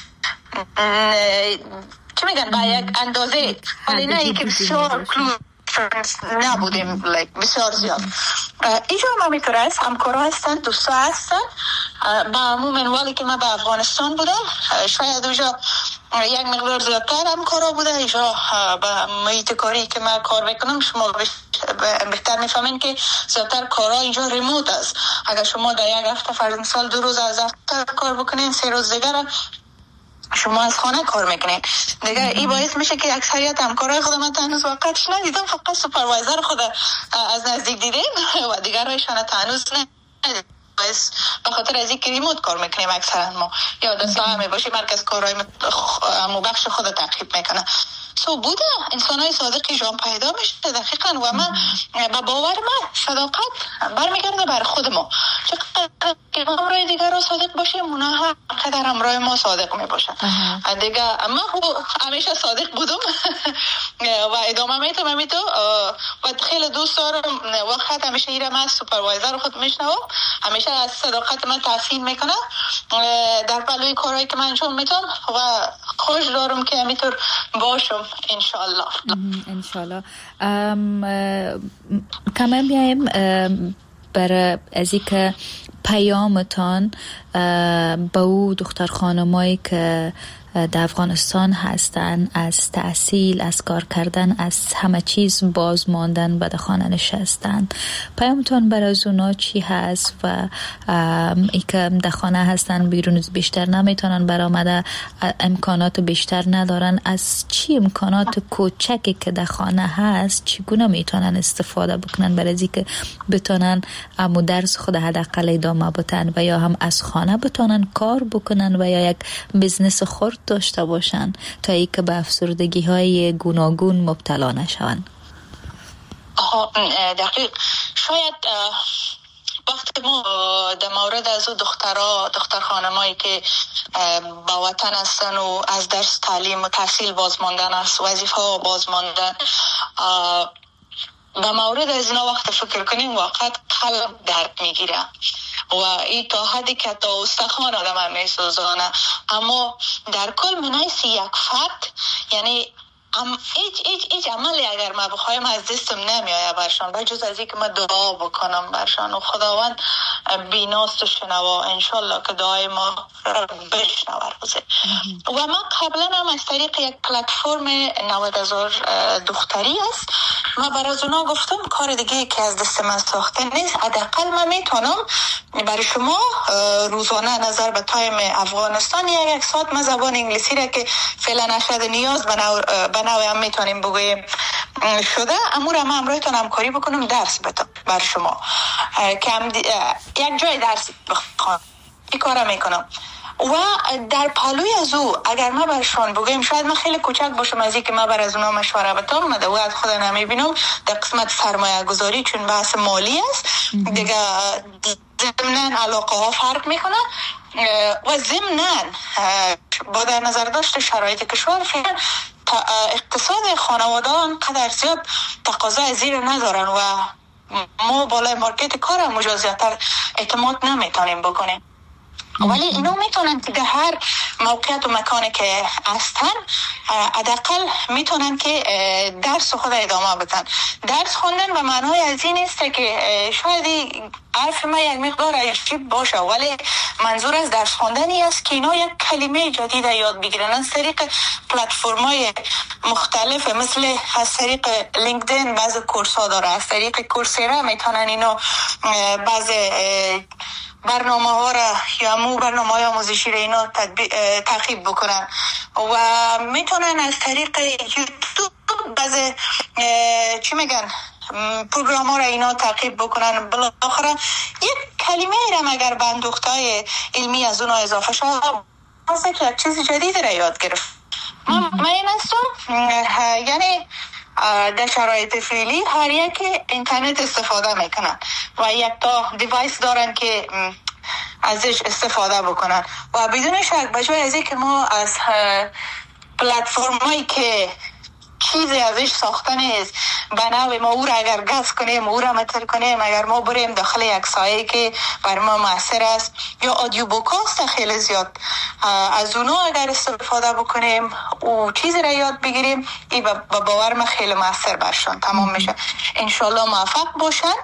چی میگن با یک اندازه، ولی نه که بسیار کلوز نبودیم لایک بسیار زیاد. اینجا ما میتونه است همکارا هستن، دوستا هستن. با عموم ولی که من به افغانستان بودم شاید اونجا یک مقدار زیادتر همکارا بوده. اینجا به محیط کاری که من کار میکنم شما بهتر میفهمین که زیادتر کارا اینجا ریموت است. اگر شما در یک هفته فرض مثال دو روز از هفته کار بکنین، سه روز دیگر شما از خانه کار میکنین دیگه. این باعث میشه که اکثریت همکارای خودم من هنوز واقعاش ندیدم، فقط سوپروایزر خود از نزدیک دیدیم و دیگرایشان هنوز ندیدم. باعث به خاطر از اینکه ریموت کار میکنیم اکثرا ما یا دستا همه باشی مرکز کارهای مبخش خود تعقیب میکنه. سو بوده انسان های صادقی جان پیدا میشه دقیقا و من با باور من صداقت برمیگرده بر خود ما. چقدر که امرای دیگر را صادق باشیم اونا قدر امرای ما صادق میباشن دیگه. من همیشه صادق بودم و ادامه میتونم همیتو و خیلی دوست دارم وقت همیشه ایره من سوپروایزر خود میشنوم، همیشه از صداقت من تحسین میکنه در پلوی کارهایی که من انجام میتونم و خوش دارم که همینطور باشم انشالله. انشالله. کمان بیایم برای از اینکه پیامتان به او دختر خانمایی که در افغانستان هستن از تحصیل، از کار کردن، از همه چیز باز ماندن و در خانه نشستن، پیامتون برای اونا چی هست؟ و ای که در خانه هستن بیرون بیشتر نمیتونن برآمده، امکانات بیشتر ندارن، از چی امکانات کوچکی که در خانه هست چگونه میتونن استفاده بکنن برای اینکه بتونن امو درس خود حداقل ادامه بدن و یا هم از خانه بتونن کار بکنن و یا یک بزنس خرد داشته باشن تا ای که به افسردگی های گوناگون مبتلا نشون؟ دقیق. شاید وقتی ما در مورد از دخترها دختر خانمایی که با وطن هستن و از درس تعلیم و تحصیل باز ماندن، از وظیفه ها باز ماندن، به مورد از اینا وقت فکر کنیم واقعا قلب درد میگیره و این تا حدی که تا استخوان آدم هم میسوزانه. اما در کل منایسی یک فرد یعنی ام ایچ ایچ ایچ عملی اگر ما بخوایم از دستم نمیایه برشان بجز از اینکه من دعا بکنم برشان و خداوند بیناست و شنوا انشالله که دعای ما بشنوه روزه. و من قبلا هم از طریق یک پلتفرم نود هزار دختری است من برای اونا گفتم کار دیگه که از دست من ساخته نیست، حداقل من میتونم برای شما روزانه نظر به تایم افغانستان یا یک ساعت من زبان انگلیسی را که فعلا نشد نیاز به نوع هم میتونیم بگویم شده امور هم همراهتان همکاری بکنم درس بدم بر شما که هم یک جای درس بخوام این کارم میکنم. و در پالوی از او اگر ما برشان بگویم شاید من خیلی کوچک باشم از اینکه ما بر از اونا مشوره بدم، من دو از خدا نمیبینم در قسمت سرمایه گذاری چون بحث مالی است دیگه ضمناً علاقه ها فرق میکنه و ضمناً با در نظر داشت شرایط کشور فعلا اقتصاد خانواده انقدر زیاد تقاضا زیر ندارن و ما بالای مارکت کار هم مجازیتر اعتماد نمیتونیم بکنیم. ولی اینا میتونن که در هر موقعیت و مکانی که هستن حداقل میتونن که درس خود ادامه بدن. درس خوندن به معنای از این است که شاید حرف ما یک مقدار عجیب باشه، ولی منظور از درس خوندنی است که اینا یک کلمه جدید یاد بگیرن از طریق پلتفرم‌های مختلف، مثل از طریق لینکدین بعضی کورس ها داره، از طریق کورسیرا میتونن اینا بعضی برنامه ها را یا مو برنامه های آموزشی را اینا تعقیب بکنن و میتونن از طریق یوتیوب بعضی چی میگن پروگرام ها را اینا تعقیب بکنن. بالاخره یک کلمه را اگر به اندوختهای علمی از اونها اضافه شد مثل که یک چیز جدید را یاد گرفت. من این هستم یعنی در شرایط فعلی هر یک اینترنت استفاده میکنن و یک تا دیوایس دارن که ازش استفاده بکنن و بدون شک بجای از اینکه ما از پلتفرمایی که چیزی ازش ساخته نیست به نوع ما او را اگر گز کنیم او را متر کنیم، اگر ما بریم داخل یک سایه که بر ما مؤثر است یا آدیو بوکاست خیلی زیاد از اونا اگر استفاده بکنیم و چیزی را یاد بگیریم، این با باور ما خیلی مؤثر برشان تمام میشه. انشالله موفق باشن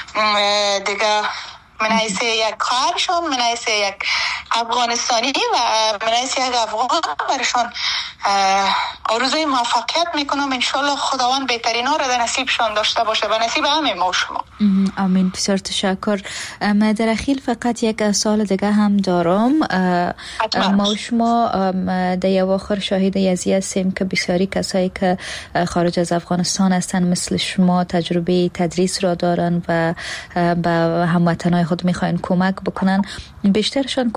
دیگه. من حیث یک خواهرشون، من حیث یک افغانستانی و من حیث یک افغان برشان آرزوی موفقیت میکنم. انشالله خداوند بهترین ها را در نصیبشان داشته باشه و نصیب همه ما شما. آمین. بسیار تشکر. من در اخیر فقط یک سال دیگه هم دارم. ما شما در اواخر شاهد یزی هستیم که بسیاری کسایی که خارج از افغانستان هستن مثل شما تجربه تدریس را دارن و به هموطنای خود میخواین کمک بکنن. بیشترشان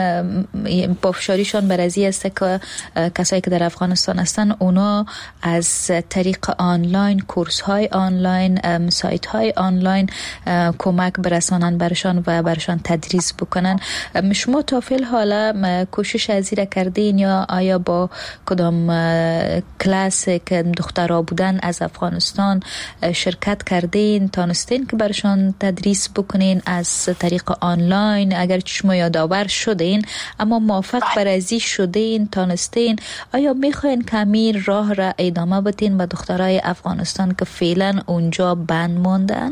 پافشاریشان بر ازی است که کسایی که در افغانستان هستن اونا از طریق آنلاین، کورس های آنلاین، سایت های آنلاین کمک برسانن برشان و برشان تدریس بکنن. شما تا فیل حالا کوشش ازی را کردین یا آیا با کدام کلاس که دخترها بودن از افغانستان شرکت کردین، تانستین که برشان تدریس بکنین از طریق آنلاین؟ اگر شما یادآور شدین اما موفق بر ازی شدین، تانستین، آیا میخواین کمی راه را ادامه بدین با دخترای افغانستان که فعلا اونجا بند ماندن؟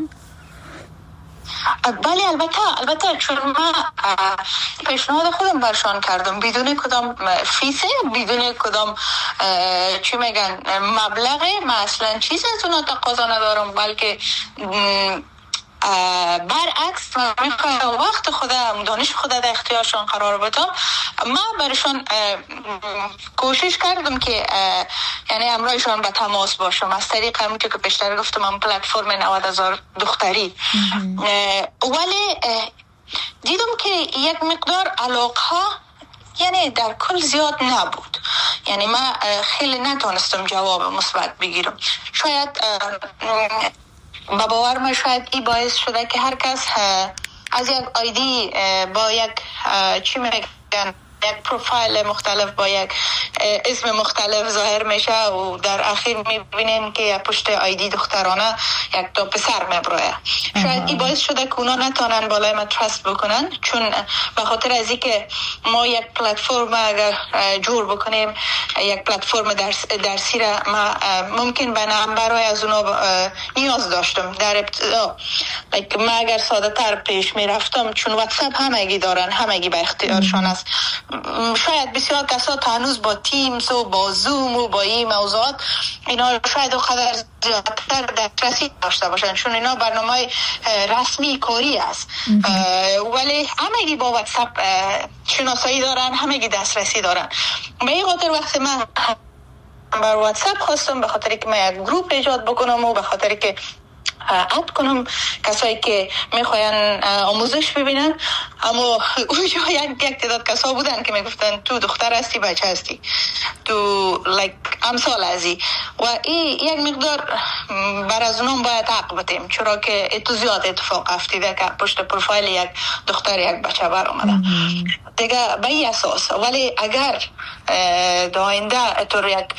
بله البته البته چون من پیشنهاد خودم برشان کردم بدون کدام فیسه، بدون کدام چی میگن مبلغه، من اصلا چیز از اونا تقاضا ندارم، بلکه برعکس من میخوایم وقت خودم، دانش خودم در اختیارشان قرار بدم. من برشان کوشش کردم که یعنی همراهشان به تماس باشم از طریق همونطور که پیشتر گفتم من پلتفرم نود هزار دختری. ولی دیدم که یک مقدار علاقه یعنی در کل زیاد نبود، یعنی من خیلی نتونستم جواب مثبت بگیرم. شاید با باور ما شاید این باعث شده که هر کس از یک آیدی با یک چی میگن یک پروفایل مختلف با یک اسم مختلف ظاهر میشه و در اخیر میبینیم که پشت آیدی دخترانه یک تا پسر میبروه. شاید این باعث شده که اونا نتونن بالای ما ترست بکنن، چون به خاطر از این که ما یک پلتفرم اگر جور بکنیم، یک پلتفرم درس درسی را ما ممکن به نمبرهای از اونا نیاز داشتم در ابتدا. ما اگر ساده تر پیش میرفتم، چون واتساپ همگی دارن، همگی به اختیارشان است، شاید بسیار کسا تا هنوز با تیمز و با زوم و با این موضوعات اینا شاید و قدر زیادتر دسترسی داشته باشن، چون اینا برنامه رسمی کاری است. ولی همگی با واتساپ شناسایی دارن، همگی دسترسی دارن. به این خاطر وقتی من بر واتساپ خواستم، به خاطر که من یک گروپ ایجاد بکنم و به خاطر که اد کنم کسایی که میخواین آموزش ببینن، اما اونجا یک یک تعداد کسا بودن که میگفتن تو دختر هستی، بچه هستی، تو لایک امثال ازی و این یک مقدار بر از اونم باید حق بدیم، چرا که اتو زیاد اتفاق افتیده که پشت پروفایل یک دختر یک بچه بر آمده دیگه به این اساس. ولی اگر در آینده اتور یک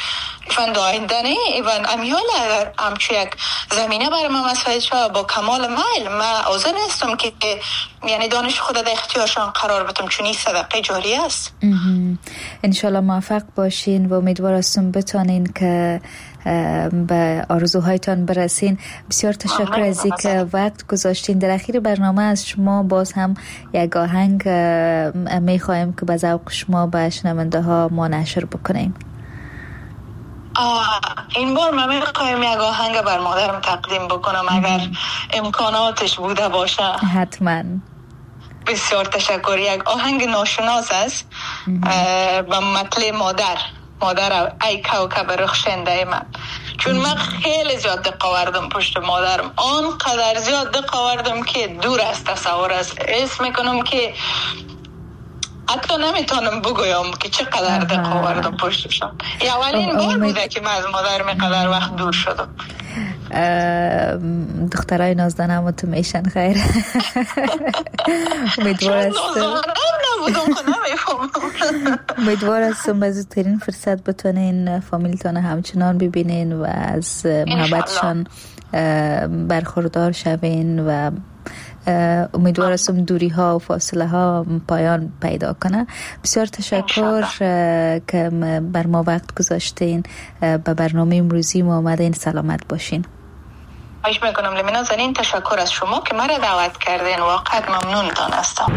ایوان داینده نه ایوان امیال اگر همچو یک زمینه برای من مساعد شد با کمال میل من حاضر هستم که یعنی دانش خود در اختیارشان قرار بدم، چون این صدقه جاری است. انشالله موفق باشین و امیدوار هستم بتانین که به آرزوهایتان برسین. بسیار تشکر از اینکه وقت گذاشتین. در اخیر برنامه از شما باز هم یک آهنگ میخوایم که به ذوق شما به شنونده ها ما نشر بکنیم. این بار من میخوایم یک آهنگ بر مادرم تقدیم بکنم اگر امکاناتش بوده باشه. حتما. بسیار تشکر. یک آهنگ ناشناس است با مطلع مادر مادر ای کوکب رخشنده من، چون من خیلی زیاد دقت آوردم پشت مادرم، آنقدر زیاد دقت آوردم که دور از تصور است. اسم میکنم که حتی نمیتونم بگویم که چقدر دقت آوردم پشتشم. اولین بار بوده که من از مادر میقدر وقت دور شدم. دخترای نازدانم تو میشن خیر. امیدوار هستم امیدوار هستم به زودترین فرصت بتونین فامیلتان همچنان ببینین و از محبتشان برخوردار شوین و امیدوار هستم دوری ها و فاصله ها پایان پیدا کنه. بسیار تشکر که بر ما وقت گذاشتین. به برنامه امروزی ما آمدین. سلامت باشین. خواهش میکنم لمینا زنین. تشکر از شما که مرا دعوت کردین، واقعا ممنونتان هستم.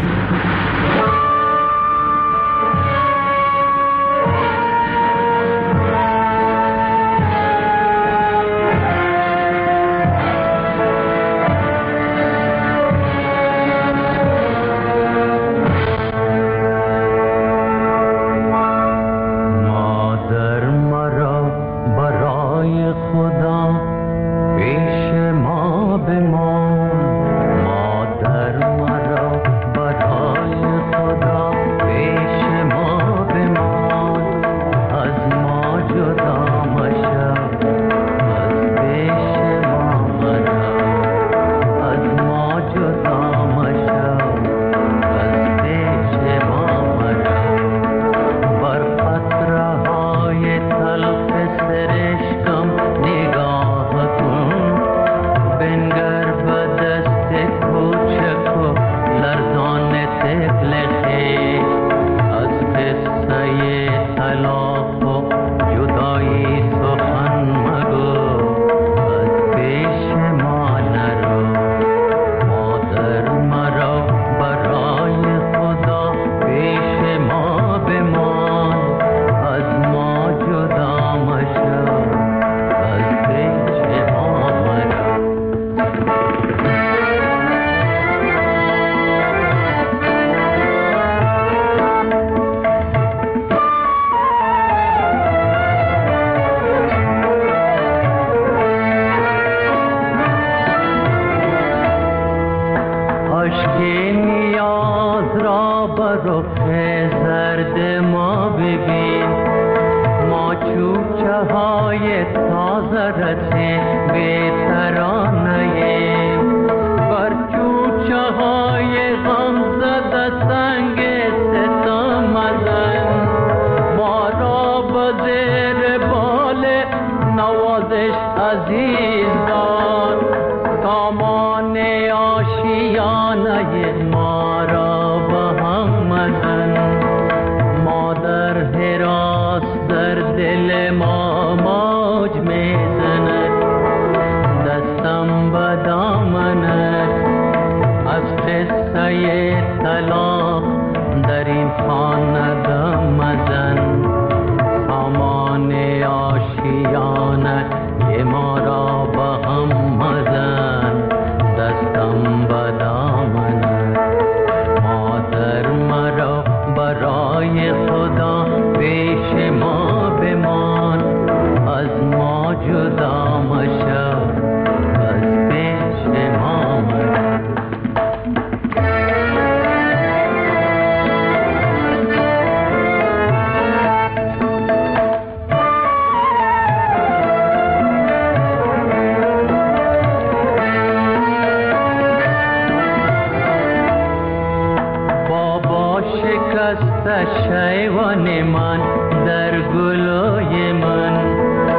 شیوان من در گلوی من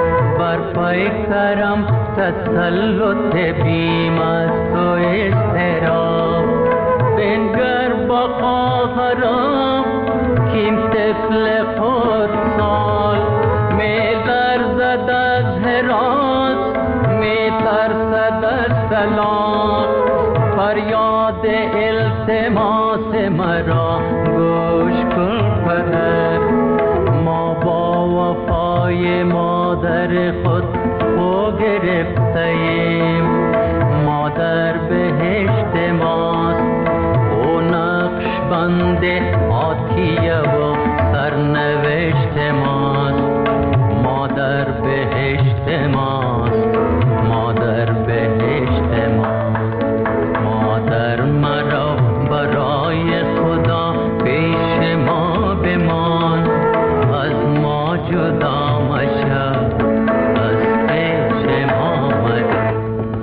تسلط بیم است و اضطراب بنگر با خواهرام کیم طفل خردسال می لرزد از هراس می ترسد از سلام فریاد التماس مرا گوش کن پدر ما با وفای مادر خود خو گرفتیم مادر بهشت ماست او نقش بند آتیه و سرنوشت ماست مادر بهشت ماست مادر بهشت ماست مادر مرا برای خدا پیش ما بمان از ما جدا مشو از پیش ما مرا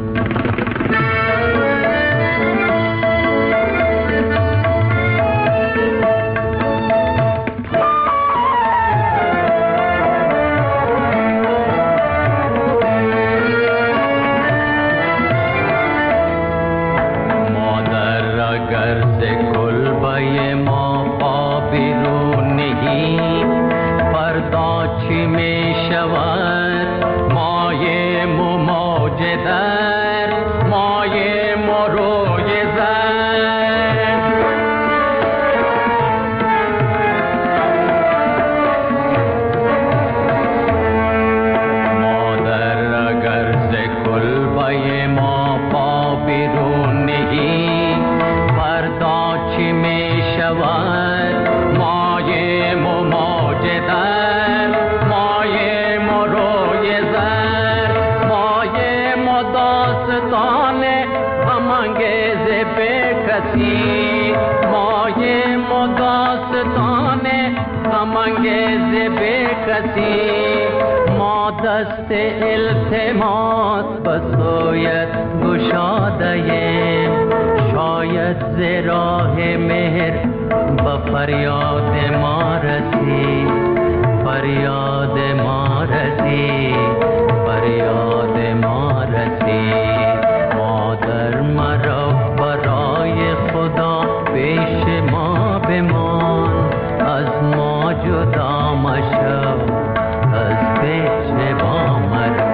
ما دست التماس بسویت گشادهیم شاید ز راه مهر با فریاد ما رسی فریاد ما رسی فریاد ما رسی مادر مرا برای خدا پیش ما بمان از ما جدا مشو از پیش ما مرا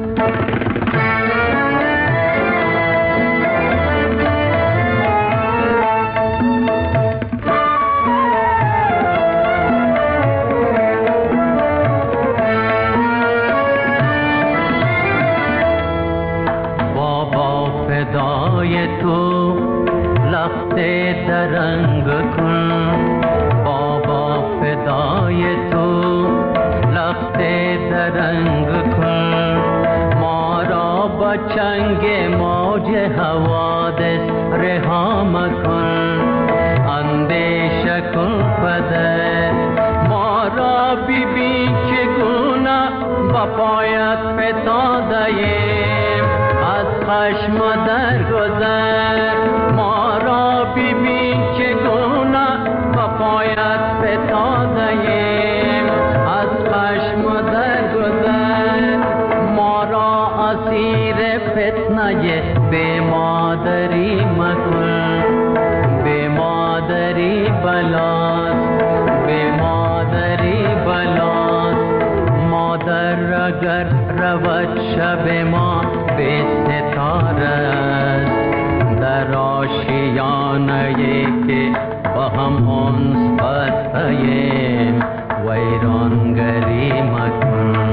بابا فدای تو لخت درنگ کن بابا فدای تو لخت درنگ کن ما را با چنگ موج حوادث رها مکن اندیشه کن پدر ما را ببین چگونه با پایت فتاده‌ایم از خشم درگذر ما را ببین چگونه با پایت فتاده‌ایم از خشم درگذر ما را اسیر فتنه بی مادری مکن بی مادری بلاست بی مادری بلاست مادر اگر رود شب ما به ستاره است در آشیانه که با هم انس بسته‌ایم ویرانگری مکن